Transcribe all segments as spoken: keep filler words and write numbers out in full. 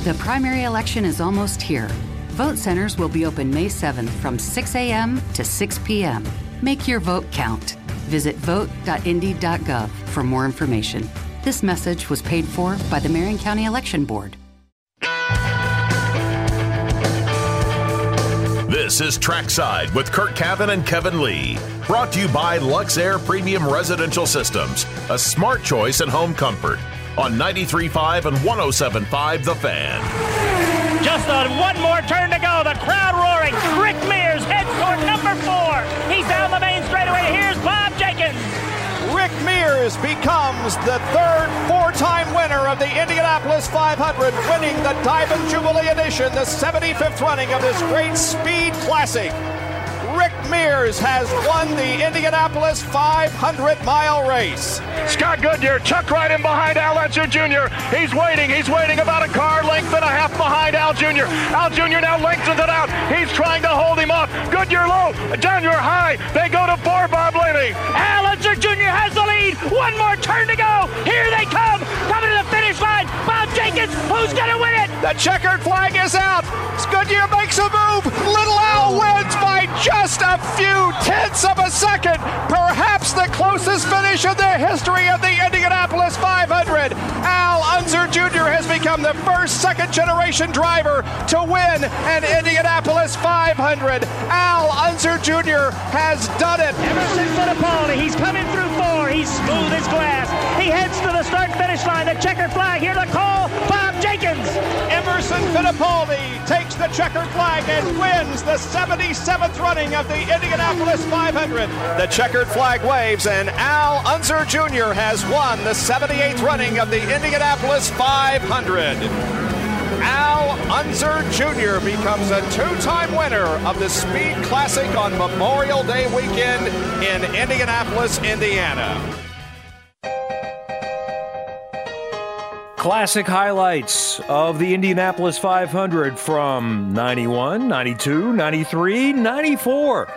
The primary election is almost here. Vote centers will be open May seventh from six a.m. to six p.m. Make your vote count. Visit vote dot indy dot gov for more information. This message was paid for by the Marion County Election Board. This is Trackside with Kurt Cavan and Kevin Lee. Brought to you by Luxair Premium Residential Systems, a smart choice in home comfort. On ninety-three point five and one oh seven point five The Fan. Just on one more turn to go. The crowd roaring. Rick Mears heads toward number four. He's down the main straightaway. Here's Bob Jenkins. Rick Mears becomes the third four-time winner of the Indianapolis five hundred, winning the Diamond Jubilee Edition, the seventy-fifth running of this great speed classic. Rick Mears has won the Indianapolis five hundred mile race. Scott Goodyear tucked right in behind Al Unser Junior He's waiting. He's waiting about a car length and a half behind Al Junior Al Junior now lengthens it out. He's trying to hold him off. Goodyear low, Junior high. They go to four, Bob Blaney. Al Unser Junior has the lead. One more turn to go. Here they come. Coming to the finish line. Bob Jenkins, who's going to win it? The checkered flag is out. Goodyear makes a move. Little Al wins by just a few tenths of a second. Perhaps the closest finish in the history of the Indianapolis five hundred. Al Unser Junior has become the first second-generation driver to win an Indianapolis five hundred. Al Unser Junior has done it. Emerson Fittipaldi, he's coming through four. He's smooth as glass. He heads to the start-finish line. The checkered flag. Here to call Bob Jenkins. Emerson Fittipaldi takes the checkered flag and wins the seventy-seventh running of the Indianapolis five hundred. The checkered flag waves, and Al Unser Junior has won the seventy-eighth running of the Indianapolis five hundred. Al Unser Junior becomes a two-time winner of the Speed Classic on Memorial Day weekend in Indianapolis, Indiana. Classic highlights of the Indianapolis five hundred from ninety-one, ninety-two, ninety-three, ninety-four.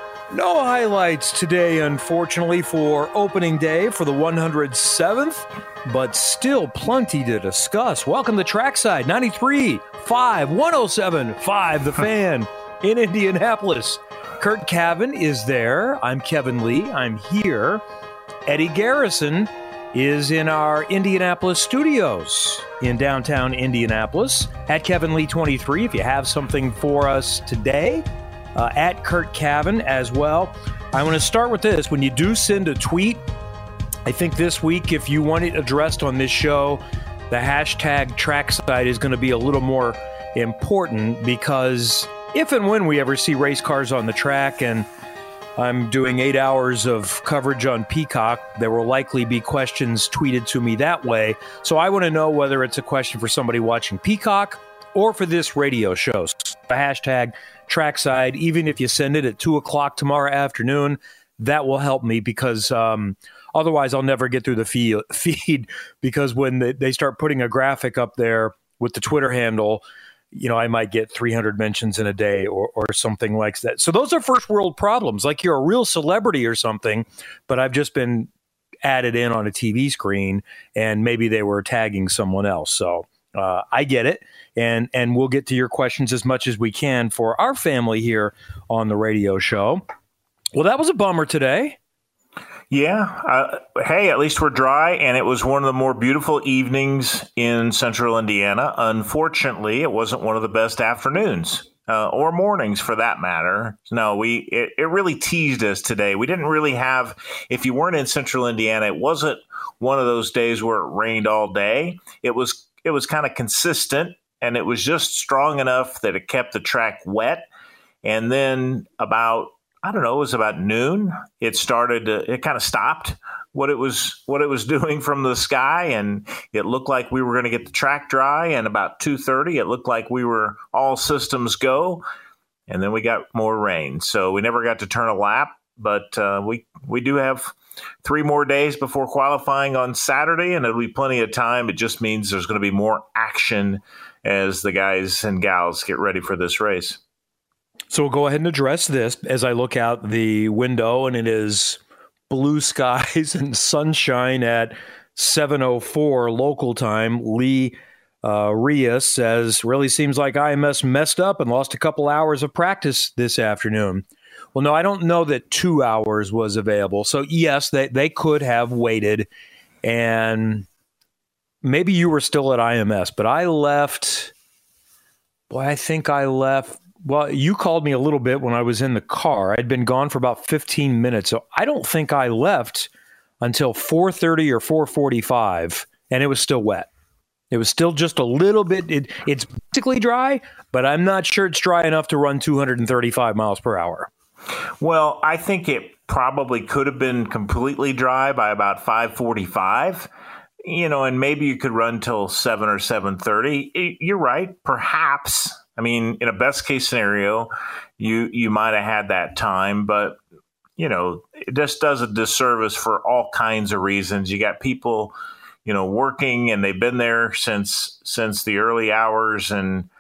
No highlights today, unfortunately, for opening day for the one hundred seventh, but still plenty to discuss. Welcome to Trackside, ninety-three point five, one oh seven point five The Fan in Indianapolis. Kurt Cavan is there. I'm Kevin Lee. I'm here. Eddie Garrison is in our Indianapolis studios in downtown Indianapolis at Kevin Lee twenty-three. If you have something for us today, uh, at Kurt Cavan as well. I want to start with this. When you do send a tweet, I think this week, if you want it addressed on this show, the hashtag Trackside is going to be a little more important, because if and when we ever see race cars on the track, and I'm doing eight hours of coverage on Peacock, there will likely be questions tweeted to me that way. So I want to know whether it's a question for somebody watching Peacock or for this radio show. So the hashtag Trackside, even if you send it at two o'clock tomorrow afternoon, that will help me, because um, otherwise I'll never get through the fee- feed because when they, they start putting a graphic up there with the Twitter handle, you know, I might get three hundred mentions in a day or, or something like that. So those are first world problems, like you're a real celebrity or something, but I've just been added in on a T V screen and maybe they were tagging someone else. So uh, I get it. And, and we'll get to your questions as much as we can for our family here on the radio show. Well, that was a bummer today. Yeah. Uh, hey, at least we're dry, and it was one of the more beautiful evenings in central Indiana. Unfortunately, it wasn't one of the best afternoons uh, or mornings for that matter. No, we it, it really teased us today. We didn't really have, if you weren't in central Indiana, it wasn't one of those days where it rained all day. It was it was kind of consistent, and it was just strong enough that it kept the track wet. And then about I don't know, it was about noon. It started to, it kind of stopped what it was, what it was doing from the sky. And it looked like we were going to get the track dry. And about two thirty, it looked like we were all systems go. And then we got more rain. So we never got to turn a lap, but uh, we, we do have three more days before qualifying on Saturday, and it'll be plenty of time. It just means there's going to be more action as the guys and gals get ready for this race. So we'll go ahead and address this as I look out the window, and it is blue skies and sunshine at seven oh four local time. Lee Uh, Rhea says, really seems like I M S messed up and lost a couple hours of practice this afternoon. Well, no, I don't know that two hours was available. So, yes, they, they could have waited. And maybe you were still at I M S, but I left. Boy, I think I left. Well, you called me a little bit when I was in the car. I'd been gone for about fifteen minutes. So I don't think I left until four thirty or four forty-five, and it was still wet. It was still just a little bit. It, it's basically dry, but I'm not sure it's dry enough to run two hundred thirty-five miles per hour. Well, I think it probably could have been completely dry by about five forty-five, you know, and maybe you could run till seven or seven thirty. You're right. Perhaps. I mean, in a best case scenario, you, you might have had that time, but, you know, it just does a disservice for all kinds of reasons. You got people, you know, working, and they've been there since since the early hours. And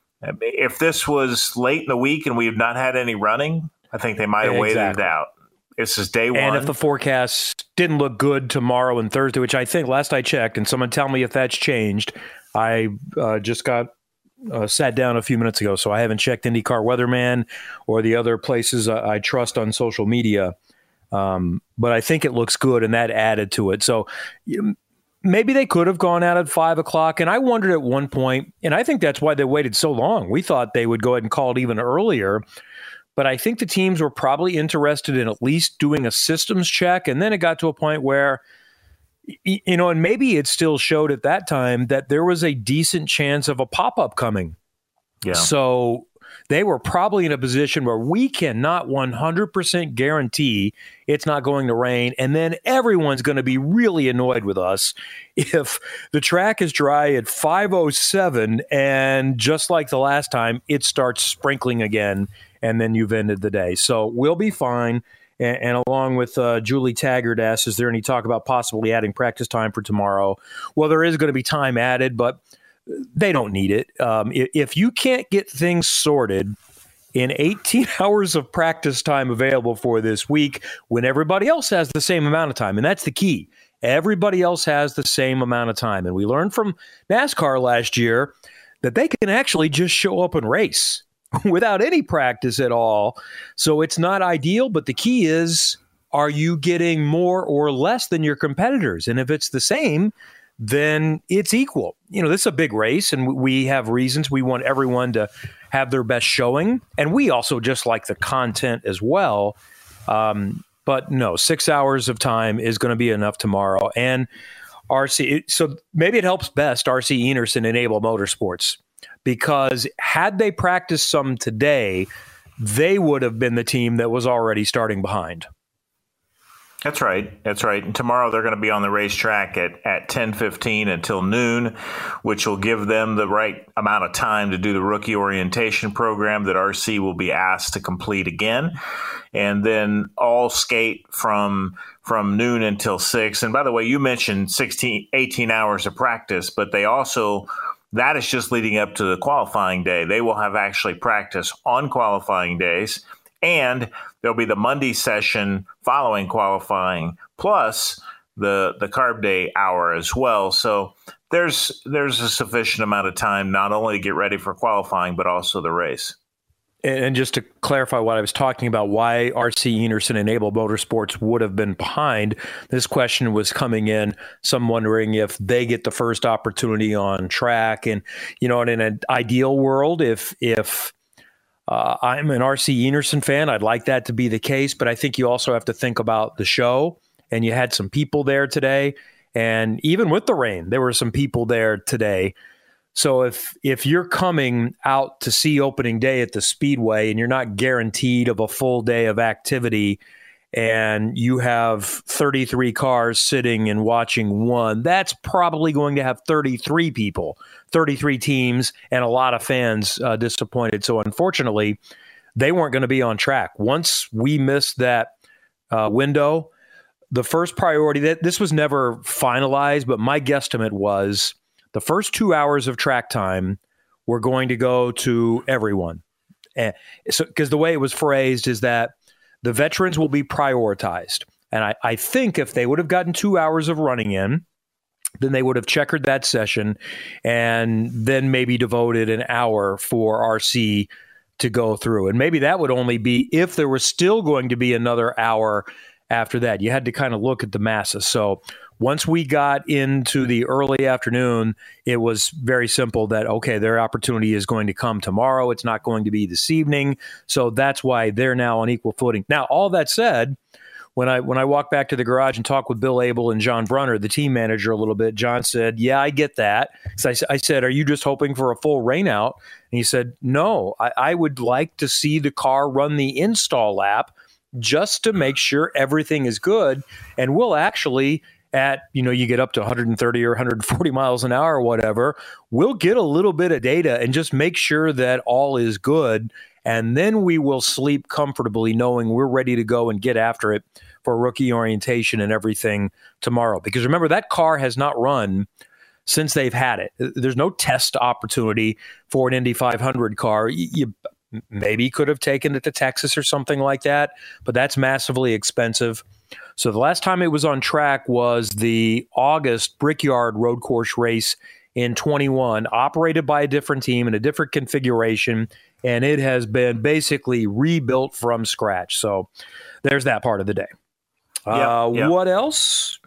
if this was late in the week and we have not had any running, I think they might have exactly. waited it out. This is day one. And if the forecast didn't look good tomorrow and Thursday, which I think last I checked, and someone tell me if that's changed, I uh, just got uh, sat down a few minutes ago, so I haven't checked IndyCar Weatherman or the other places I, I trust on social media. Um, but I think it looks good, and that added to it. So you, maybe they could have gone out at five o'clock. And I wondered at one point, and I think that's why they waited so long. We thought they would go ahead and call it even earlier. But I think the teams were probably interested in at least doing a systems check. And then it got to a point where, you know, and maybe it still showed at that time that there was a decent chance of a pop-up coming. Yeah. So they were probably in a position where we cannot one hundred percent guarantee it's not going to rain. And then everyone's going to be really annoyed with us if the track is dry at five oh seven and just like the last time, it starts sprinkling again, and then you've ended the day. So we'll be fine. And, and along with uh, Julie Taggart asks, is there any talk about possibly adding practice time for tomorrow? Well, there is going to be time added, but they don't need it. Um, if, if you can't get things sorted in eighteen hours of practice time available for this week, when everybody else has the same amount of time, and that's the key. Everybody else has the same amount of time. And we learned from NASCAR last year that they can actually just show up and race without any practice at all. So it's not ideal, but the key is, are you getting more or less than your competitors? And if it's the same, then it's equal. You know, this is a big race, and we have reasons. We want everyone to have their best showing, and we also just like the content as well. Um, but no, six hours of time is going to be enough tomorrow. And R C, so maybe it helps best R C Enerson Enable Motorsports, because had they practiced some today, they would have been the team that was already starting behind. That's right. That's right. And tomorrow they're going to be on the racetrack at, at ten fifteen until noon, which will give them the right amount of time to do the rookie orientation program that R C will be asked to complete again. And then all skate from from noon until six. And by the way, you mentioned sixteen, eighteen hours of practice, but they also, that is just leading up to the qualifying day. They will have actually practice on qualifying days. And there'll be the Monday session following qualifying, plus the the carb day hour as well. So there's there's a sufficient amount of time not only to get ready for qualifying, but also the race. And just to clarify what I was talking about, why R C Enerson Enable Motorsports would have been behind, this question was coming in, some wondering if they get the first opportunity on track. And, you know, in an ideal world, if if Uh, I'm an R C Enerson fan, I'd like that to be the case, but I think you also have to think about the show, and you had some people there today, and even with the rain, there were some people there today. So if if you're coming out to see opening day at the Speedway and you're not guaranteed of a full day of activity, and you have thirty-three cars sitting and watching one, that's probably going to have thirty-three people, thirty-three teams, and a lot of fans uh, disappointed. So unfortunately, they weren't going to be on track. Once we missed that uh, window, the first priority, that this was never finalized, but my guesstimate was the first two hours of track time were going to go to everyone. And so, because the way it was phrased is that the veterans will be prioritized. And I, I think if they would have gotten two hours of running in, then they would have checkered that session and then maybe devoted an hour for R C to go through. And maybe that would only be if there was still going to be another hour after that. You had to kind of look at the masses. So once we got into the early afternoon, it was very simple that, okay, their opportunity is going to come tomorrow. It's not going to be this evening. So that's why they're now on equal footing. Now, all that said, When I when I walked back to the garage and talked with Bill Abel and John Brunner, the team manager, a little bit, John said, yeah, I get that. So I, I said, are you just hoping for a full rain out? And he said, no, I, I would like to see the car run the install lap just to make sure everything is good. And we'll actually, at, you know, you get up to one thirty or one forty miles an hour or whatever, we'll get a little bit of data and just make sure that all is good. And then we will sleep comfortably knowing we're ready to go and get after it for rookie orientation and everything tomorrow. Because remember, that car has not run since they've had it. There's no test opportunity for an Indy five hundred car. You maybe could have taken it to Texas or something like that, but that's massively expensive. So the last time it was on track was the August Brickyard road course race in twenty-one, operated by a different team in a different configuration, and it has been basically rebuilt from scratch. So there's that part of the day. Uh, yep, yep. What else?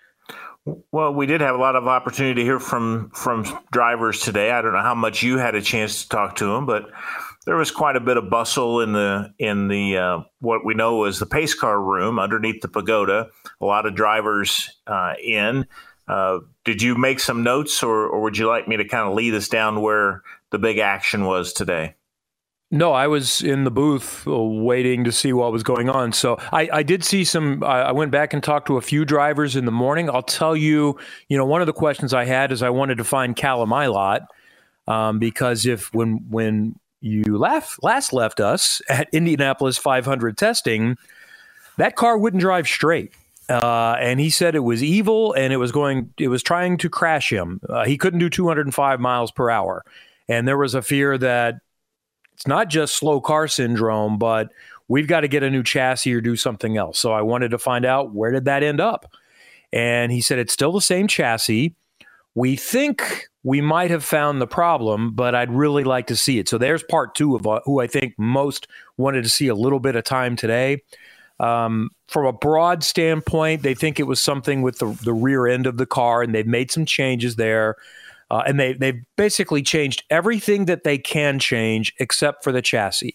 Well, we did have a lot of opportunity to hear from from drivers today. I don't know how much you had a chance to talk to them, but there was quite a bit of bustle in the in the uh, what we know is the pace car room underneath the pagoda. A lot of drivers uh, in. Uh, did you make some notes, or, or would you like me to kind of lead us down where the big action was today? No, I was in the booth waiting to see what was going on. So I, I did see some, I went back and talked to a few drivers in the morning. I'll tell you, you know, one of the questions I had is I wanted to find Callum Ilott, um, because if when when you laugh, last left us at Indianapolis five hundred testing, that car wouldn't drive straight. Uh, and he said it was evil and it was going, it was trying to crash him. Uh, he couldn't do two hundred five miles per hour. And there was a fear that it's not just slow car syndrome, but we've got to get a new chassis or do something else. So I wanted to find out, where did that end up? And he said, it's still the same chassis. We think we might have found the problem, but I'd really like to see it. So there's part two of uh, who I think most wanted to see a little bit of time today. Um, from a broad standpoint, they think it was something with the, the rear end of the car, and they've made some changes there. Uh, and they, they've basically changed everything that they can change except for the chassis.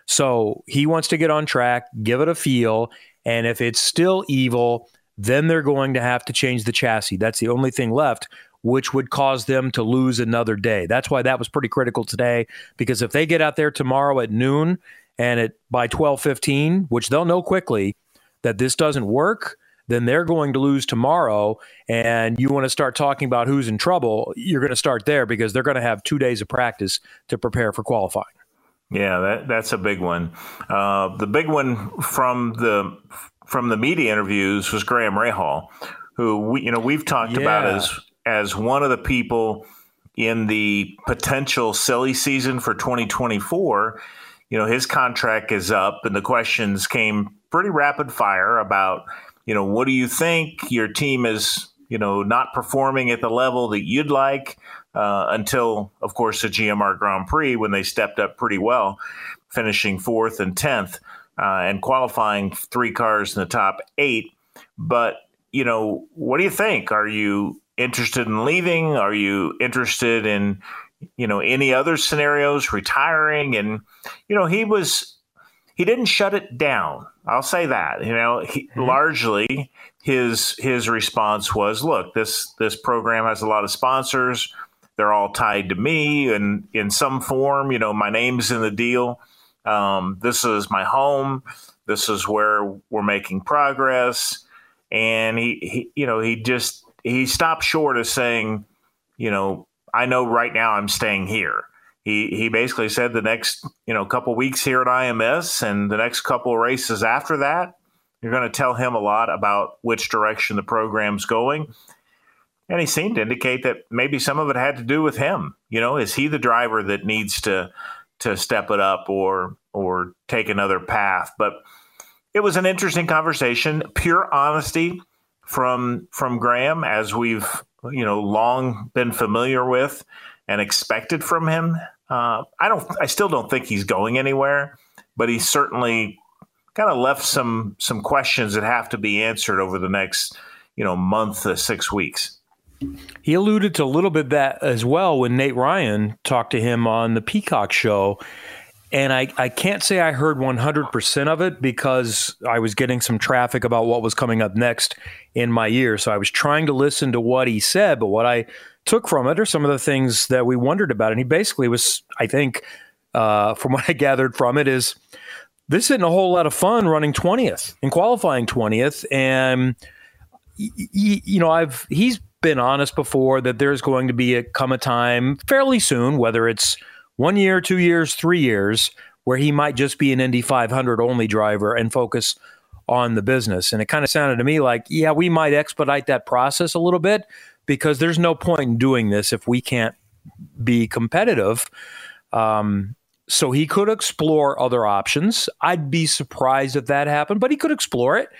So he wants to get on track, give it a feel, and if it's still evil, then they're going to have to change the chassis. That's the only thing left, which would cause them to lose another day. That's why that was pretty critical today, because if they get out there tomorrow at noon and at by twelve fifteen, which they'll know quickly that this doesn't work, then they're going to lose tomorrow. And you want to start talking about who's in trouble, you're going to start there, because they're going to have two days of practice to prepare for qualifying. Yeah, that, that's a big one. Uh, the big one from the from the media interviews was Graham Rahal, who we, you know we've talked yeah. about as as one of the people in the potential silly season for twenty twenty-four. You know, his contract is up, and the questions came pretty rapid fire about, you know, what do you think? Your team is, you know, not performing at the level that you'd like, uh, until, of course, the G M R Grand Prix, when they stepped up pretty well, finishing fourth and tenth uh, and qualifying three cars in the top eight. But, you know, what do you think? Are you interested in leaving? Are you interested in, you know, any other scenarios, retiring? And, you know, he was he didn't shut it down. I'll say that. You know, he, mm-hmm. largely his his response was, look, this this program has a lot of sponsors. They're all tied to me, and in some form, you know, my name's in the deal. Um, this is my home. This is where we're making progress. And he, he you know, he just he stopped short of saying, you know, I know right now I'm staying here. He he basically said the next, you know, couple weeks here at I M S and the next couple of races after that, you're going to tell him a lot about which direction the program's going. And he seemed to indicate that maybe some of it had to do with him. You know, is he the driver that needs to to step it up or or take another path? But it was an interesting conversation, pure honesty from from Graham, as we've you know, long been familiar with and expected from him. Uh, I don't. I still don't think he's going anywhere, but he certainly kind of left some some questions that have to be answered over the next, you know, month to six weeks. He alluded to a little bit that as well when Nate Ryan talked to him on the Peacock show. And I, I can't say I heard one hundred percent of it because I was getting some traffic about what was coming up next in my ear. So I was trying to listen to what he said, but what I took from it are some of the things that we wondered about. And he basically was, I think, uh, from what I gathered from it, is this isn't a whole lot of fun running twentieth and qualifying twentieth. And, y- y- you know, I've he's been honest before that there's going to be a come a time fairly soon, whether it's one year, two years, three years, where he might just be an Indy five hundred only driver and focus on the business. And it kind of sounded to me like, yeah, we might expedite that process a little bit because there's no point in doing this if we can't be competitive. Um, so he could explore other options. I'd be surprised if that happened, but he could explore it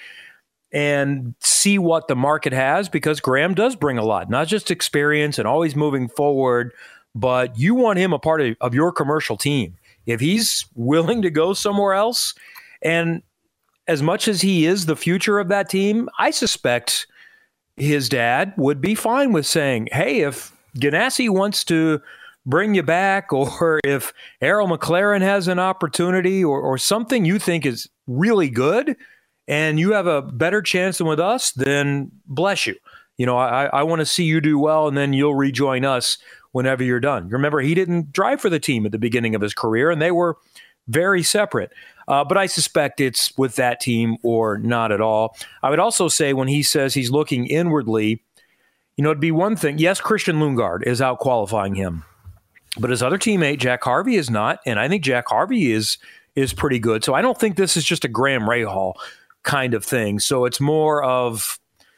and see what the market has, because Graham does bring a lot, not just experience and always moving forward, but you want him a part of, of your commercial team. If he's willing to go somewhere else, and as much as he is the future of that team, I suspect his dad would be fine with saying, hey, if Ganassi wants to bring you back, or if Arrow McLaren has an opportunity or, or something you think is really good and you have a better chance than with us, then bless you. You know, I, I want to see you do well, and then you'll rejoin us whenever you're done. Remember, he didn't drive for the team at the beginning of his career, and they were very separate. Uh, but I suspect it's with that team or not at all. I would also say when he says he's looking inwardly, you know, it'd be one thing. Yes, Christian Lundgaard is out qualifying him, but his other teammate, Jack Harvey, is not. And I think Jack Harvey is is pretty good. So I don't think this is just a Graham Rahal kind of thing. So it's more of,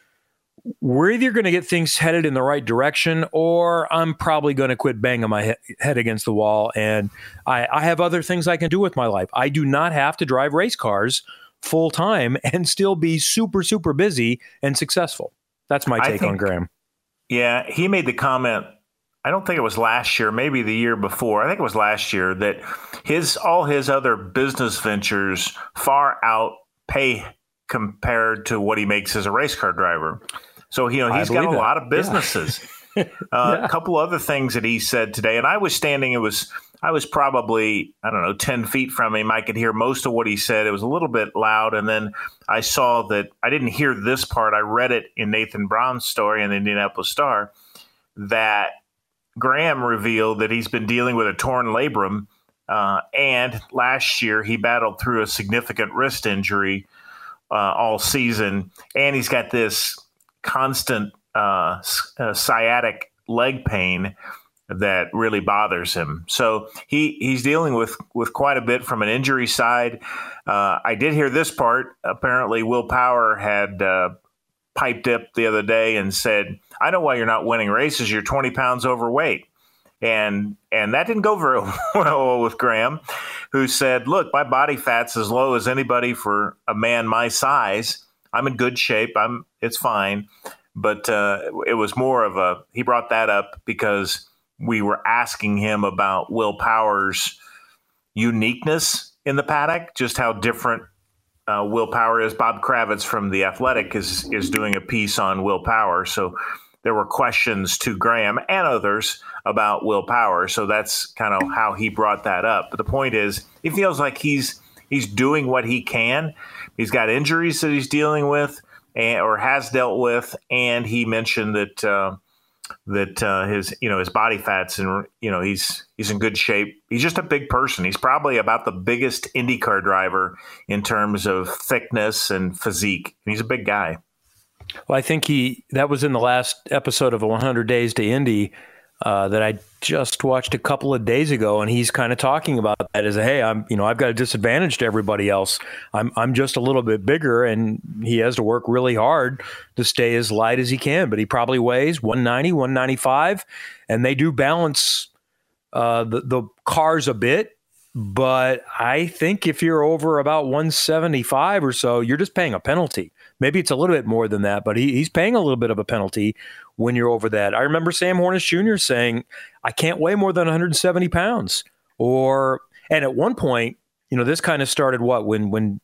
we're either going to get things headed in the right direction, or I'm probably going to quit banging my he- head against the wall. And I, I have other things I can do with my life. I do not have to drive race cars full time and still be super, super busy and successful. That's my take think, on Graham. Yeah, he made the comment, I don't think it was last year, maybe the year before. I think it was last year, that his all his other business ventures far outpay compared to what he makes as a race car driver. So, you know, he's got a that. lot of businesses. Yeah. uh, yeah. A couple other things that he said today, and I was standing, it was, I was probably, I don't know, ten feet from him. I could hear most of what he said. It was a little bit loud. And then I saw that, I didn't hear this part. I read it in Nathan Brown's story in the Indianapolis Star, that Graham revealed that he's been dealing with a torn labrum. Uh, and last year he battled through a significant wrist injury uh, all season. And he's got this constant uh, uh, sciatic leg pain that really bothers him. So he, he's dealing with, with quite a bit from an injury side. Uh, I did hear this part. Apparently Will Power had uh, piped up the other day and said, I know why you're not winning races. You're twenty pounds overweight. And and that didn't go very well with Graham, who said, look, my body fat's as low as anybody for a man my size. I'm in good shape. I'm it's fine. But uh, it was more of a, he brought that up because we were asking him about Will Power's uniqueness in the paddock, just how different uh, Will Power is. Bob Kravitz from The Athletic is is doing a piece on Will Power. So there were questions to Graham and others about Will Power. So that's kind of how he brought that up. But the point is, he feels like he's he's doing what he can. He's got injuries that he's dealing with and, or has dealt with. And he mentioned that uh, that uh, his you know his body fat's and you know he's he's in good shape. He's just a big person. He's probably about the biggest IndyCar driver in terms of thickness and physique. And he's a big guy. Well, I think he that was in the last episode of one hundred Days to Indy uh, that I just watched a couple of days ago, and he's kind of talking about that as a, hey, I'm you know I've got a disadvantage to everybody else. I'm I'm just a little bit bigger, and he has to work really hard to stay as light as he can. But he probably weighs one ninety, one ninety-five, and they do balance uh, the the cars a bit But I think if you're over about one seventy-five or so, you're just paying a penalty. Maybe it's a little bit more than that, but he, he's paying a little bit of a penalty when you're over that. I remember Sam Hornish Junior saying, I can't weigh more than one hundred seventy pounds. Or, and at one point, you know, this kind of started what, when, when,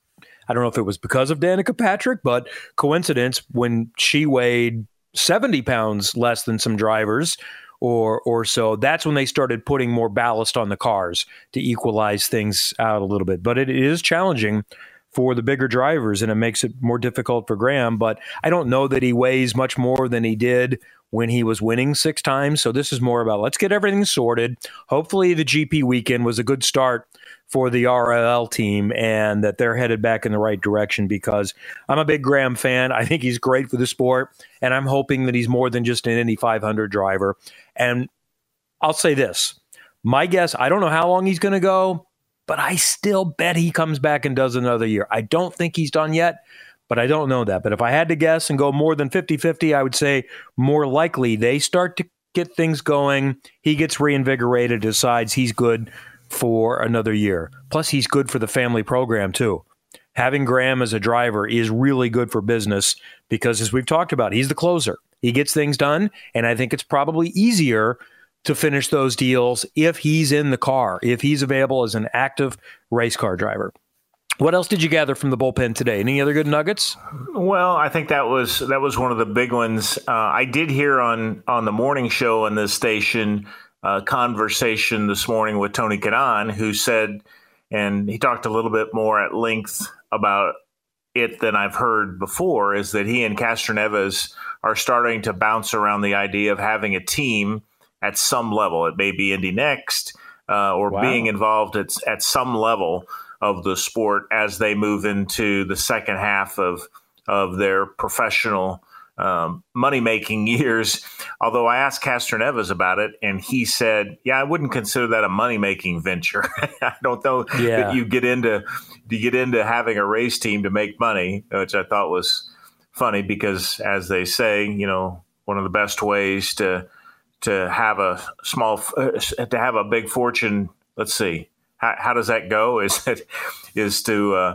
I don't know if it was because of Danica Patrick, but coincidence, when she weighed seventy pounds less than some drivers, or or so, that's when they started putting more ballast on the cars to equalize things out a little bit. But it is challenging for the bigger drivers, and it makes it more difficult for Graham. But I don't know that he weighs much more than he did when he was winning six times. So this is more about, let's get everything sorted. Hopefully the G P weekend was a good start for the R L L team and that they're headed back in the right direction, because I'm a big Graham fan. I think he's great for the sport, and I'm hoping that he's more than just an Indy five hundred driver. And I'll say this, my guess, I don't know how long he's going to go, but I still bet he comes back and does another year. I don't think he's done yet, but I don't know that. But if I had to guess and go more than fifty-fifty, I would say more likely they start to get things going. He gets reinvigorated, decides he's good for another year. Plus, he's good for the family program, too. Having Graham as a driver is really good for business because, as we've talked about, he's the closer. He gets things done, and I think it's probably easier to finish those deals if he's in the car, if he's available as an active race car driver. What else did you gather from the bullpen today? Any other good nuggets? Well, I think that was that was one of the big ones. Uh, I did hear on on the morning show on this station a conversation this morning with Tony Kanaan, who said, and he talked a little bit more at length about it than I've heard before, is that he and Castroneves are starting to bounce around the idea of having a team at some level. It may be Indy Next uh, or wow. being involved at, at some level of the sport as they move into the second half of of their professional um, money-making years. Although I asked Castroneves about it, and he said, yeah, I wouldn't consider that a money-making venture. I don't know yeah. that you get into you get into having a race team to make money, which I thought was funny because, as they say, you know, one of the best ways to to have a small to have a big fortune. Let's see. How, how does that go? Is it is to uh,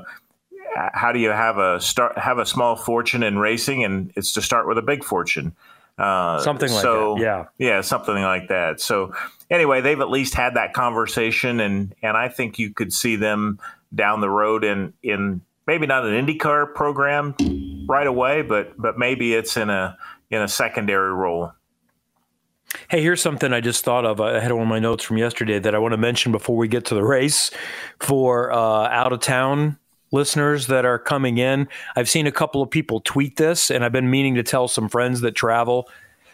how do you have a start have a small fortune in racing, and it's to start with a big fortune, uh, something like so, that. Yeah, yeah, something like that. So anyway, they've at least had that conversation, and and I think you could see them down the road in in maybe not an IndyCar program right away, but but maybe it's in a in a secondary role. Hey, here's something I just thought of. I had one of my notes from yesterday that I want to mention before we get to the race for uh, out-of-town listeners that are coming in. I've seen a couple of people tweet this, and I've been meaning to tell some friends that travel.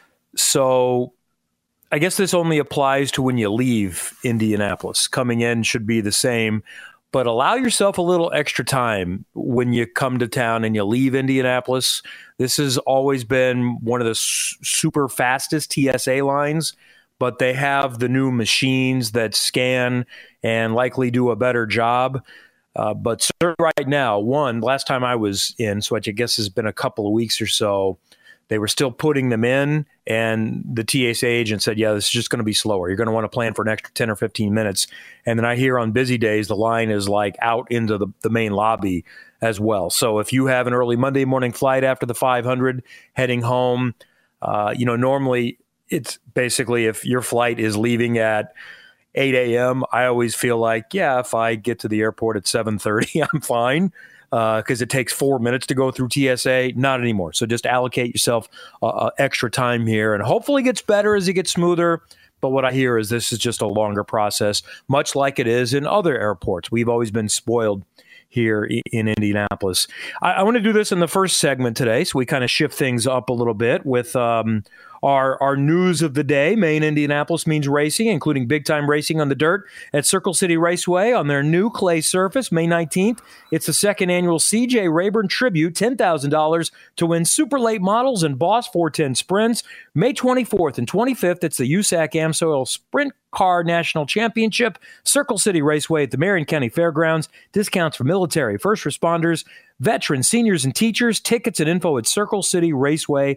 So I guess this only applies to when you leave Indianapolis. Coming in should be the same, but allow yourself a little extra time when you come to town and you leave Indianapolis. This has always been one of the su- super fastest T S A lines, but they have the new machines that scan and likely do a better job. Uh, but right now, one, last time I was in, so I guess it's been a couple of weeks or so, they were still putting them in, and the T S A agent said, yeah, this is just going to be slower. You're going to want to plan for an extra ten or fifteen minutes. And then I hear on busy days, the line is like out into the, the main lobby as well. So if you have an early Monday morning flight after the five hundred heading home, uh, you know, normally it's basically if your flight is leaving at eight a.m., I always feel like, yeah, if I get to the airport at seven thirty, I'm fine. Because uh, it takes four minutes to go through T S A. Not anymore. So just allocate yourself uh, uh, extra time here, and hopefully it gets better as it gets smoother. But what I hear is this is just a longer process, much like it is in other airports. We've always been spoiled here in Indianapolis. I, I want to do this in the first segment today, so we kind of shift things up a little bit with um, our, our news of the day. Maine Indianapolis means racing, including big-time racing on the dirt at Circle City Raceway on their new clay surface, May nineteenth. It's the second annual C J Rayburn Tribute, ten thousand dollars to win super late models and Boss four ten sprints. May twenty-fourth and twenty-fifth, it's the U S A C AMSOIL Sprint Car National Championship, Circle City Raceway at the Marion County Fairgrounds. Discounts for military, first responders, veterans, seniors, and teachers. Tickets and info at circle city raceway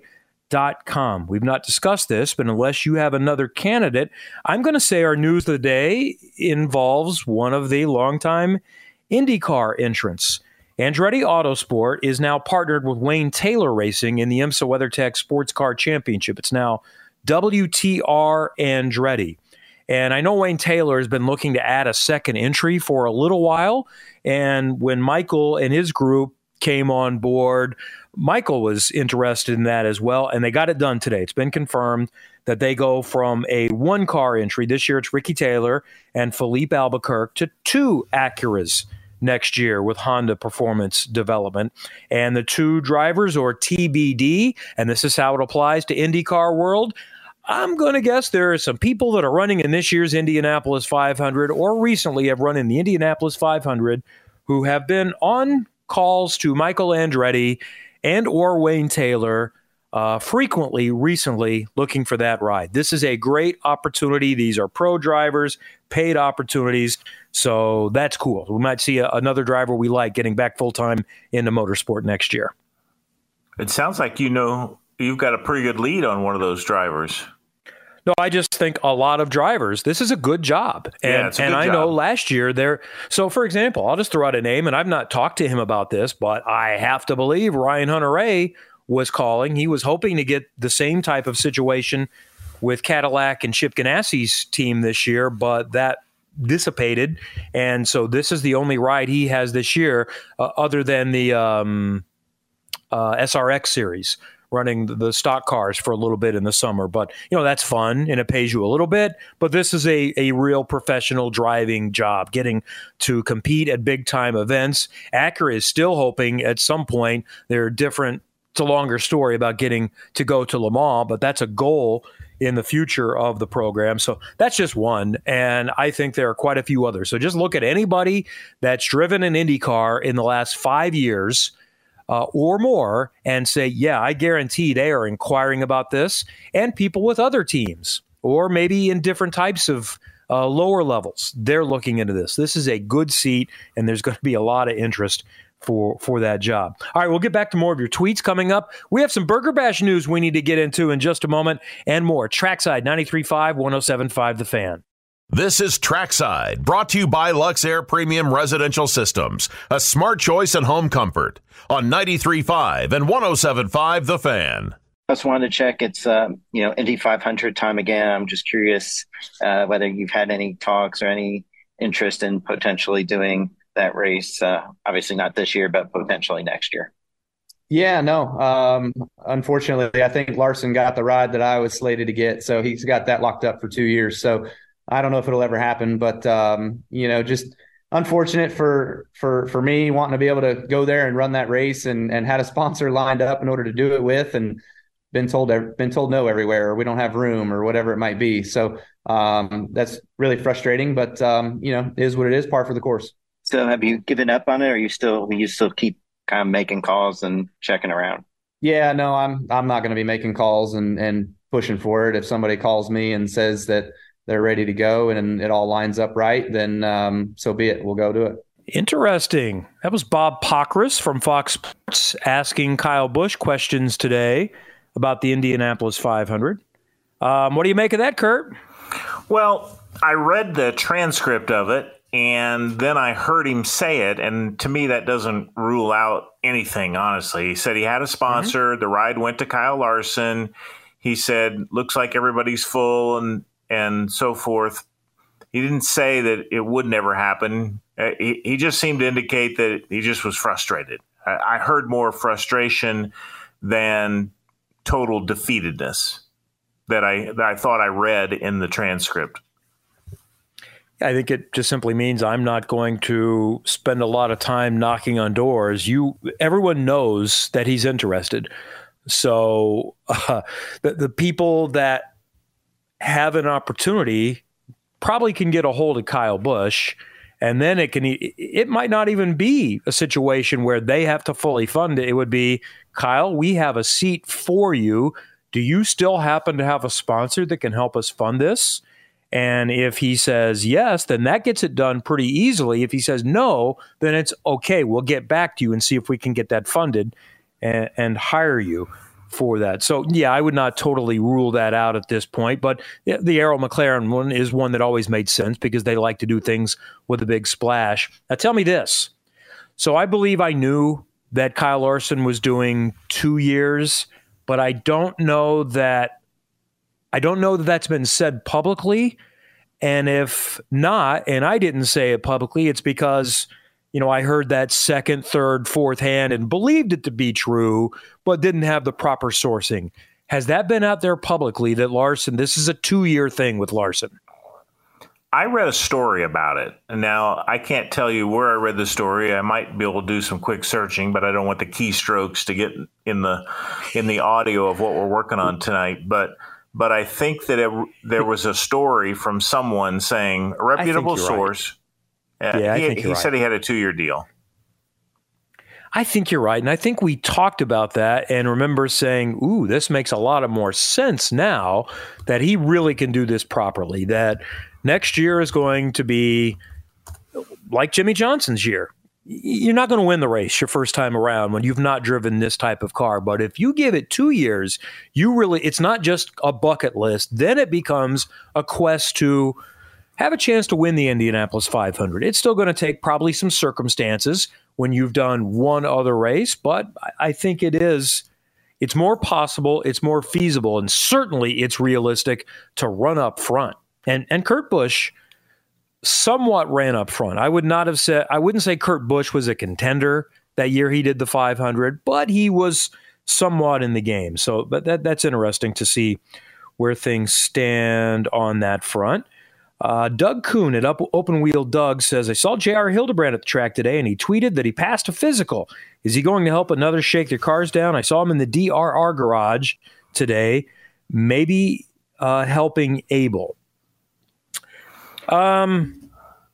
dot com. We've not discussed this, but unless you have another candidate, I'm going to say our news of the day involves one of the longtime IndyCar entrants. Andretti Autosport is now partnered with Wayne Taylor Racing in the IMSA WeatherTech Sports Car Championship. It's now W T R Andretti. And I know Wayne Taylor has been looking to add a second entry for a little while. And when Michael and his group came on board, Michael was interested in that as well, and they got it done today. It's been confirmed that they go from a one-car entry. This year it's Ricky Taylor and Philippe Albuquerque to two Acuras next year with Honda Performance Development. And the two drivers, or T B D, and this is how it applies to IndyCar world, I'm going to guess there are some people that are running in this year's Indianapolis five hundred or recently have run in the Indianapolis five hundred who have been on calls to Michael Andretti and or Wayne Taylor uh, frequently recently looking for that ride. This is a great opportunity. These are pro drivers, paid opportunities. So that's cool. We might see a, another driver we like getting back full-time into motorsport next year. It sounds like you know you've got a pretty good lead on one of those drivers. No, I just think a lot of drivers, this is a good job. And, yeah, it's a good and I job. know last year there. So, for example, I'll just throw out a name, and I've not talked to him about this, but I have to believe Ryan Hunter-Reay was calling. He was hoping to get the same type of situation with Cadillac and Chip Ganassi's team this year, but that dissipated. And so this is the only ride he has this year, uh, other than the um, uh, S R X series, running the stock cars for a little bit in the summer. But, you know, that's fun and it pays you a little bit. But this is a, a real professional driving job, getting to compete at big time events. Acura is still hoping at some point there are different, it's a longer story about getting to go to Le Mans, but that's a goal in the future of the program. So that's just one. And I think there are quite a few others. So just look at anybody that's driven an IndyCar in the last five years Uh, or more and say, yeah, I guarantee they are inquiring about this, and people with other teams or maybe in different types of uh, lower levels, they're looking into this. This is a good seat, and there's going to be a lot of interest for, for that job. All right, we'll get back to more of your tweets coming up. We have some Burger Bash news we need to get into in just a moment and more. Trackside ninety-three point five, one oh seven point five The Fan. This is Trackside, brought to you by Luxair Premium Residential Systems, a smart choice in home comfort, on ninety-three point five and one oh seven point five The Fan. I just wanted to check. It's, uh, you know, Indy five hundred time again. I'm just curious uh, whether you've had any talks or any interest in potentially doing that race. Uh, obviously not this year, but potentially next year. Yeah, no. Um, unfortunately, I think Larson got the ride that I was slated to get. So he's got that locked up for two years. So I don't know if it'll ever happen, but, um, you know, just unfortunate for, for, for me wanting to be able to go there and run that race and, and had a sponsor lined up in order to do it with, and been told, been told no everywhere, or we don't have room, or whatever it might be. So um, that's really frustrating, but, um, you know, it is what it is, par for the course. So have you given up on it, or you still, you still keep kind of making calls and checking around? Yeah, no, I'm, I'm not going to be making calls and, and pushing for it. If somebody calls me and says that they're ready to go and it all lines up right, then um, so be it. We'll go do it. Interesting. That was Bob Pockrass from Fox Sports asking Kyle Busch questions today about the Indianapolis five hundred. Um, what do you make of that, Kurt? Well, I read the transcript of it, and then I heard him say it, and to me that doesn't rule out anything, honestly. He said he had a sponsor. Mm-hmm. The ride went to Kyle Larson. He said, looks like everybody's full, and and so forth. He didn't say that it would never happen. Uh, he, he just seemed to indicate that he just was frustrated. I, I heard more frustration than total defeatedness that I that I thought I read in the transcript. I think it just simply means I'm not going to spend a lot of time knocking on doors. You, everyone knows that he's interested. So uh, the the people that have an opportunity probably can get a hold of Kyle Busch, and then it can, it might not even be a situation where they have to fully fund it. It would be, Kyle, we have a seat for you. Do you still happen to have a sponsor that can help us fund this? And if he says yes, then that gets it done pretty easily. If he says no, then it's okay. We'll get back to you and see if we can get that funded and, and hire you. for that. So, yeah, I would not totally rule that out at this point. But the Arrow McLaren one is one that always made sense because they like to do things with a big splash. Now, tell me this. So I believe I knew that Kyle Larson was doing two years, but I don't know that I don't know that that's been said publicly. And if not, and I didn't say it publicly, it's because, you know, I heard that second, third, fourth hand and believed it to be true, but didn't have the proper sourcing. Has that been out there publicly that Larson, this is a two-year thing with Larson? I read a story about it. Now, I can't tell you where I read the story. I might be able to do some quick searching, but I don't want the keystrokes to get in the in the audio of what we're working on tonight. But but I think that it, there was a story from someone saying, a reputable source. Right. Yeah, I he, think you're he right. said he had a two-year deal. I think you're right. And I think we talked about that and remember saying, ooh, this makes a lot of more sense now that he really can do this properly, that next year is going to be like Jimmy Johnson's year. You're not going to win the race your first time around when you've not driven this type of car. But if you give it two years, you really, it's not just a bucket list. Then it becomes a quest to have a chance to win the Indianapolis five hundred. It's still going to take probably some circumstances when you've done one other race, but I think it is, it's more possible, it's more feasible, and certainly it's realistic to run up front. And and Kurt Busch somewhat ran up front. I would not have said, I wouldn't say Kurt Busch was a contender that year he did the five hundred, but he was somewhat in the game. So, but that that's interesting to see where things stand on that front. Uh, Doug Kuhn at Up, Open Wheel Doug says, I saw J R Hildebrand at the track today, and he tweeted that he passed a physical. Is he going to help another shake their cars down? I saw him in the D R R garage today, maybe uh, helping Abel. Um,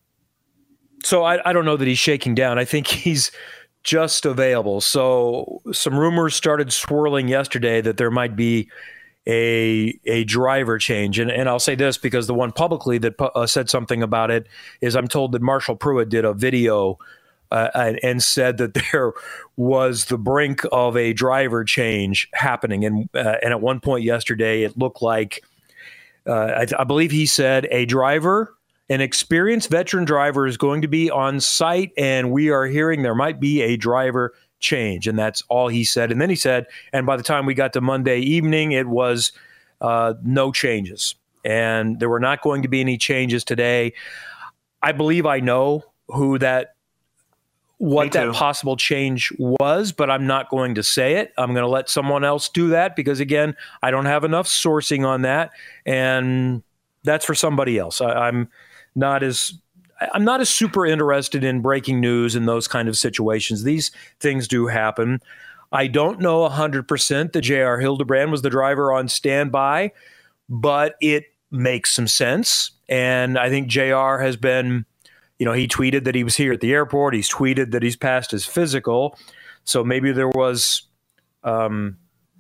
so I, I don't know that he's shaking down. I think he's just available. So some rumors started swirling yesterday that there might be a a driver change. And, and I'll say this because the one publicly that uh, said something about it is I'm told that Marshall Pruitt did a video uh, and, and said that there was the brink of a driver change happening. And, uh, and at one point yesterday, it looked like, uh, I, I believe he said a driver, an experienced veteran driver is going to be on site, and we are hearing there might be a driver change. And that's all he said. And then he said, and by the time we got to Monday evening, it was uh, no changes. And there were not going to be any changes today. I believe I know who that, what that possible change was, but I'm not going to say it. I'm going to let someone else do that because, again, I don't have enough sourcing on that. And that's for somebody else. I, I'm not as I'm not as super interested in breaking news in those kind of situations. These things do happen. I don't know one hundred percent that J R Hildebrand was the driver on standby, but it makes some sense. And I think J R has been, you know, he tweeted that he was here at the airport. He's tweeted that he's passed his physical. So maybe there was, um,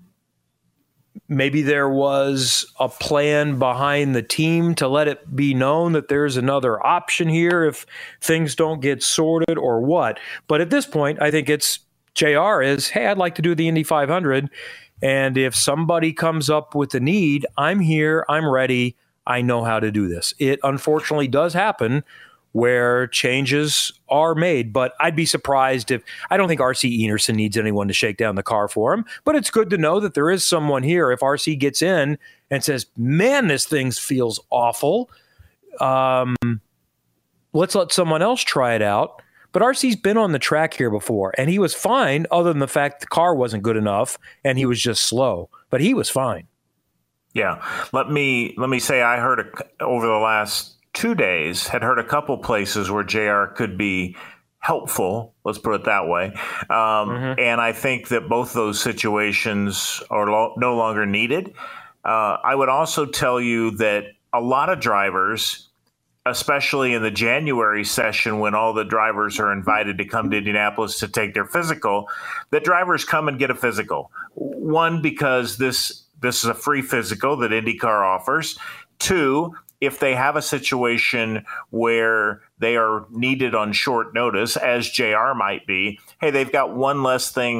maybe there was a plan behind the team to let it be known that there's another option here if things don't get sorted or what. But at this point, I think it's J R is, hey, I'd like to do the Indy five hundred. And if somebody comes up with a need, I'm here, I'm ready, I know how to do this. It unfortunately does happen where changes are made. But I'd be surprised if, I don't think R C Enerson needs anyone to shake down the car for him, but it's good to know that there is someone here. If R C gets in and says, man, this thing feels awful, um, let's let someone else try it out. But R C's been on the track here before, and he was fine other than the fact the car wasn't good enough and he was just slow, but he was fine. Yeah. Let me, let me say I heard a, over the last two days, had heard a couple places where J R could be helpful, let's put it that way. Um, mm-hmm. And I think that both those situations are lo- no longer needed. Uh, I would also tell you that a lot of drivers, especially in the January session when all the drivers are invited to come to Indianapolis to take their physical, that drivers come and get a physical. One, because this this is a free physical that IndyCar offers. Two, if they have a situation where they are needed on short notice, as J R might be, hey, they've got one less thing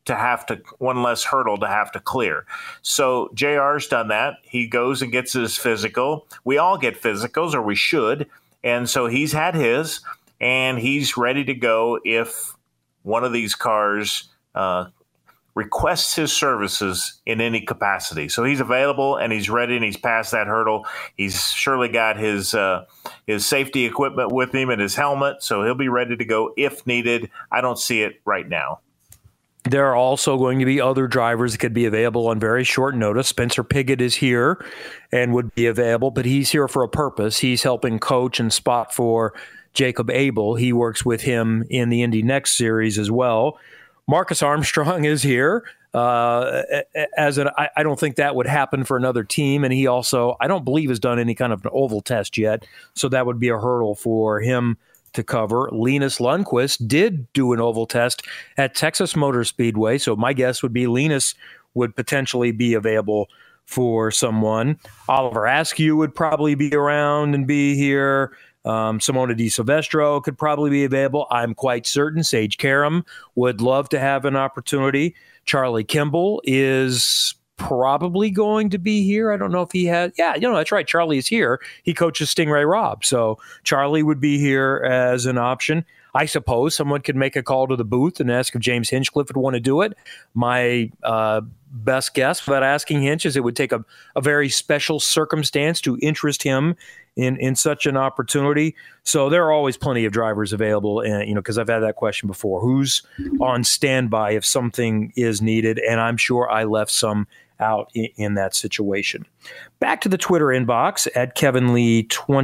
to have to one less hurdle to have to clear. So J R's done that. He goes and gets his physical. We all get physicals, or we should. And so he's had his, and he's ready to go if one of these cars uh, requests his services in any capacity. So he's available and he's ready and he's passed that hurdle. He's surely got his uh, his safety equipment with him and his helmet, so he'll be ready to go if needed. I don't see it right now. There are also going to be other drivers that could be available on very short notice. Spencer Pigot is here and would be available, but he's here for a purpose. He's helping coach and spot for Jacob Abel. He works with him in the Indy Next Series as well. Marcus Armstrong is here. Uh, as an, I, I don't think that would happen for another team, and he also, I don't believe, has done any kind of an oval test yet, so that would be a hurdle for him to cover. Linus Lundqvist did do an oval test at Texas Motor Speedway, so my guess would be Linus would potentially be available for someone. Oliver Askew would probably be around and be here. Um, Simona Di Silvestro could probably be available. I'm quite certain Sage Karam would love to have an opportunity. Charlie Kimball is probably going to be here. I don't know if he had. Yeah, you know, that's right. Charlie is here. He coaches Stingray Robb. So Charlie would be here as an option. I suppose someone could make a call to the booth and ask if James Hinchcliffe would want to do it. My uh, best guess without asking Hinch is it would take a, a very special circumstance to interest him in, in such an opportunity. So there are always plenty of drivers available, and you know, because I've had that question before. Who's on standby if something is needed? And I'm sure I left some out in, in that situation. Back to the Twitter inbox at Kevin Lee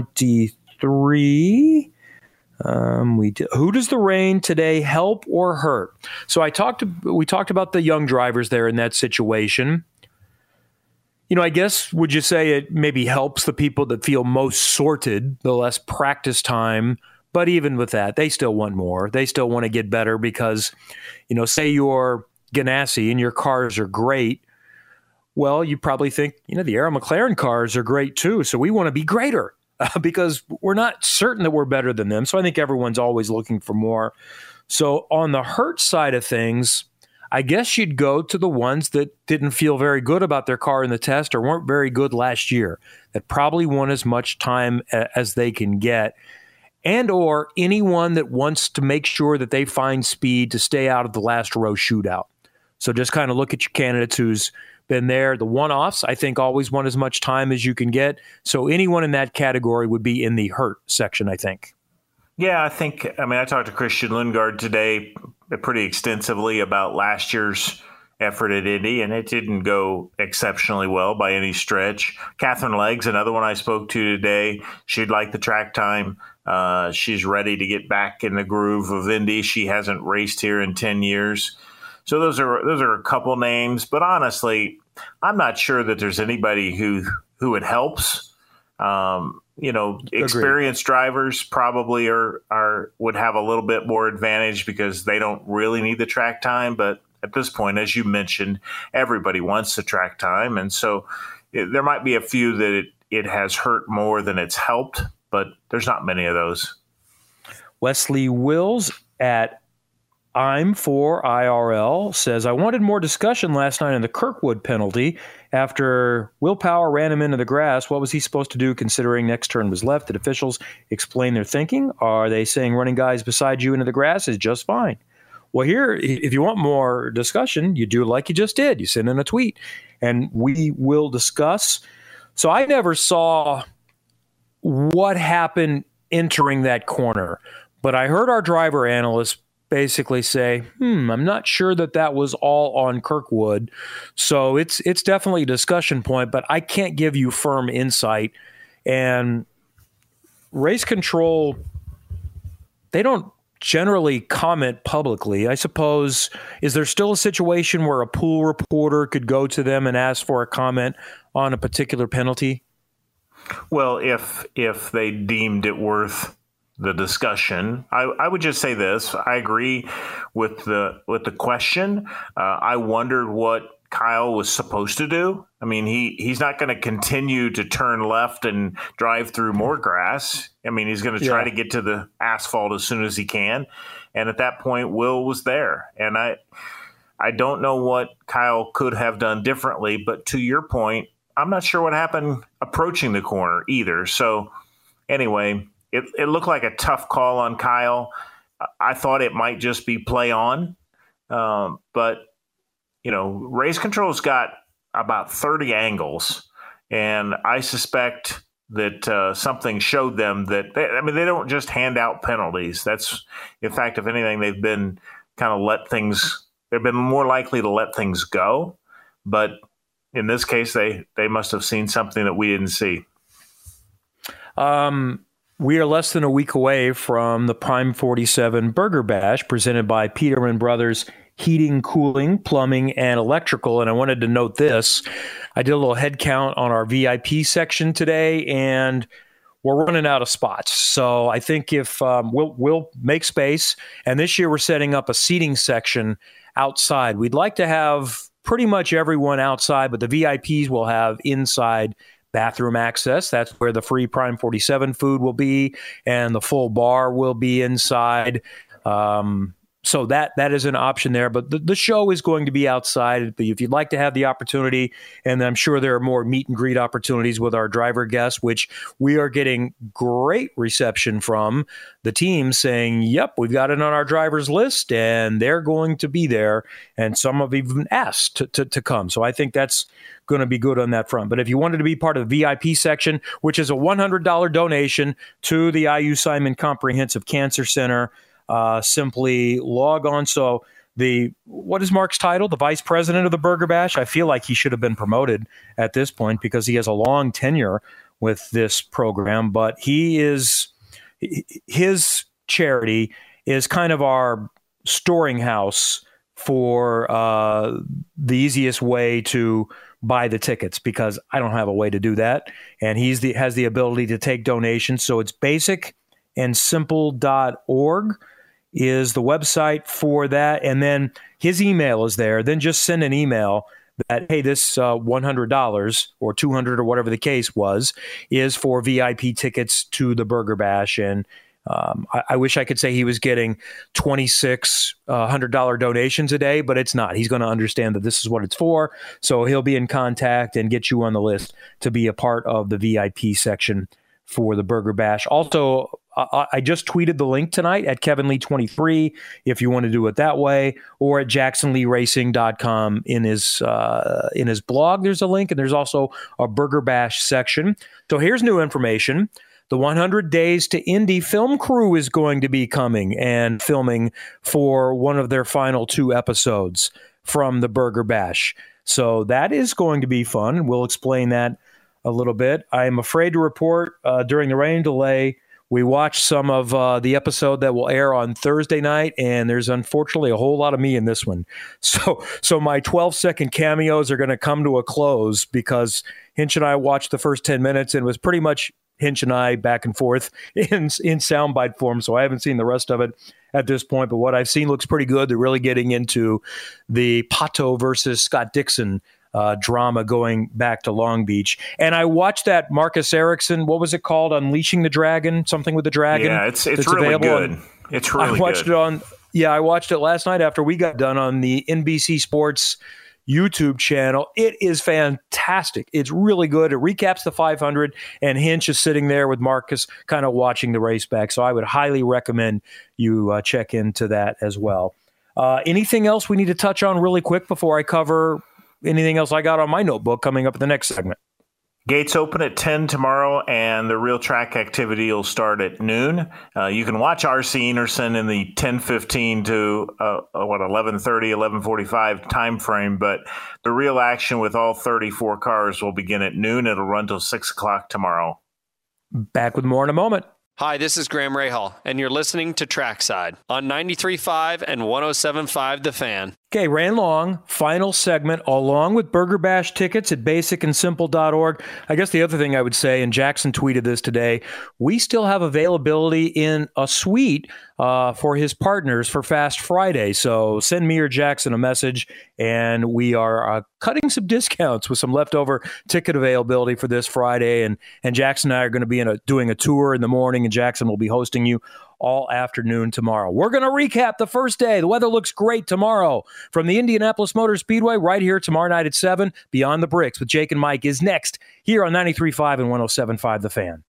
twenty-three. Um, we do, who does the rain today help or hurt? So I talked. We talked about the young drivers there in that situation. You know, I guess would you say it maybe helps the people that feel most sorted, the less practice time? But even with that, they still want more. They still want to get better because, you know, say you're Ganassi and your cars are great. Well, you probably think, you know, the Arrow McLaren cars are great too, so we want to be greater. Uh, because we're not certain that we're better than them. So I think everyone's always looking for more. So on the hurt side of things, I guess you'd go to the ones that didn't feel very good about their car in the test or weren't very good last year, that probably want as much time a- as they can get, and or anyone that wants to make sure that they find speed to stay out of the last row shootout. So just kind of look at your candidates who's been there. The one-offs, I think, always want as much time as you can get. So anyone in that category would be in the hurt section, I think. Yeah, I think, I mean, I talked to Christian Lundgaard today pretty extensively about last year's effort at Indy, and it didn't go exceptionally well by any stretch. Catherine Leggs, another one I spoke to today, she'd like the track time. Uh, she's ready to get back in the groove of Indy. She hasn't raced here in ten years. So those are those are a couple names, but honestly, I'm not sure that there's anybody who who it helps. Um, you know, experienced Agreed. drivers probably are are would have a little bit more advantage because they don't really need the track time. But at this point, as you mentioned, everybody wants the track time, and so it, there might be a few that it, it has hurt more than it's helped, but there's not many of those. Wesley Wills at I'm for I R L says, I wanted more discussion last night on the Kirkwood penalty. After Will Power ran him into the grass, what was he supposed to do considering next turn was left? Did officials explain their thinking? Are they saying running guys beside you into the grass is just fine? Well, here, if you want more discussion, you do like you just did. You send in a tweet, and we will discuss. So I never saw what happened entering that corner, but I heard our driver analyst basically say, hmm, I'm not sure that that was all on Kirkwood. So it's it's definitely a discussion point, but I can't give you firm insight. And race control, they don't generally comment publicly. I suppose, is there still a situation where a pool reporter could go to them and ask for a comment on a particular penalty? Well, if if they deemed it worth the discussion, I, I would just say this. I agree with the with the question. Uh, I wondered what Kyle was supposed to do. I mean, he, he's not going to continue to turn left and drive through more grass. I mean, he's going to try yeah. to get to the asphalt as soon as he can. And at that point, Will was there. And I I don't know what Kyle could have done differently, but to your point, I'm not sure what happened approaching the corner either. So anyway, it, it looked like a tough call on Kyle. I thought it might just be play on, um, but you know, Race Control's got about thirty angles, and I suspect that uh, something showed them that they, I mean, they don't just hand out penalties. That's, in fact, if anything, they've been kind of let things. They've been more likely to let things go, but in this case, they they must have seen something that we didn't see. Um, we are less than a week away from the Prime forty-seven Burger Bash presented by Peterman Brothers Heating, Cooling, Plumbing, and Electrical. And I wanted to note this. I did a little head count on our V I P section today, and we're running out of spots. So I think if um, we'll, we'll make space, and this year we're setting up a seating section outside. We'd like to have pretty much everyone outside, but the V I Ps will have inside bathroom access. That's where the free Prime forty-seven food will be, and the full bar will be inside. Um, So that that is an option there. But the, the show is going to be outside. But if you'd like to have the opportunity, and I'm sure there are more meet and greet opportunities with our driver guests, which we are getting great reception from the team saying, yep, we've got it on our drivers list, and they're going to be there. And some have even asked to, to, to come. So I think that's going to be good on that front. But if you wanted to be part of the V I P section, which is a one hundred dollars donation to the I U Simon Comprehensive Cancer Center, Uh, simply log on. So the what is Mark's title? The vice president of the Burger Bash? I feel like he should have been promoted at this point because he has a long tenure with this program. But he is his charity is kind of our storing house for uh, the easiest way to buy the tickets because I don't have a way to do that. And he's the has the ability to take donations. So it's basic and simple dot org is the website for that. And then his email is there. Then just send an email that, hey, this uh, one hundred dollars or two hundred dollars or whatever the case was is for V I P tickets to the Burger Bash. And um, I, I wish I could say he was getting twenty-six uh, one hundred dollars donations a day, but it's not. He's going to understand that this is what it's for. So he'll be in contact and get you on the list to be a part of the V I P section for the Burger Bash. Also, uh, I just tweeted the link tonight at Kevin Lee twenty-three if you want to do it that way, or at jackson lee racing dot com in his uh, in his blog. There's a link, and there's also a Burger Bash section. So here's new information. The one hundred Days to Indy film crew is going to be coming and filming for one of their final two episodes from the Burger Bash. So that is going to be fun. We'll explain that a little bit. I am afraid to report uh, during the rain delay, we watched some of uh, the episode that will air on Thursday night, and there's unfortunately a whole lot of me in this one. So so my twelve-second cameos are going to come to a close because Hinch and I watched the first ten minutes, and it was pretty much Hinch and I back and forth in, in soundbite form, so I haven't seen the rest of it at this point. But what I've seen looks pretty good. They're really getting into the Pato versus Scott Dixon Uh, drama going back to Long Beach. And I watched that Marcus Ericsson, what was it called? Unleashing the Dragon, something with the dragon. Yeah, it's it's really good. On, it's really I watched good. it on, yeah, I watched it last night after we got done on the N B C Sports YouTube channel. It is fantastic. It's really good. It recaps the five hundred, and Hinch is sitting there with Marcus kind of watching the race back. So I would highly recommend you uh, check into that as well. Uh, anything else we need to touch on really quick before I cover anything else I got on my notebook coming up at the next segment? Gates open at ten tomorrow, and the real track activity will start at noon. Uh, you can watch R C Enerson in the ten fifteen to uh, what eleven thirty, eleven forty-five time frame, but the real action with all thirty-four cars will begin at noon. It'll run till six o'clock tomorrow. Back with more in a moment. Hi, this is Graham Rahal, and you're listening to Trackside on ninety-three point five and one oh seven point five The Fan. Okay, ran long, final segment, along with Burger Bash tickets at basic and simple dot org. I guess the other thing I would say, and Jackson tweeted this today, we still have availability in a suite uh, for his partners for Fast Friday. So send me or Jackson a message, and we are uh, cutting some discounts with some leftover ticket availability for this Friday. And, and Jackson and I are going to be in a, doing a tour in the morning, and Jackson will be hosting you all afternoon tomorrow. We're going to recap the first day. The weather looks great tomorrow from the Indianapolis Motor Speedway right here tomorrow night at seven. Beyond the Bricks with Jake and Mike is next here on ninety-three point five and one oh seven point five The Fan.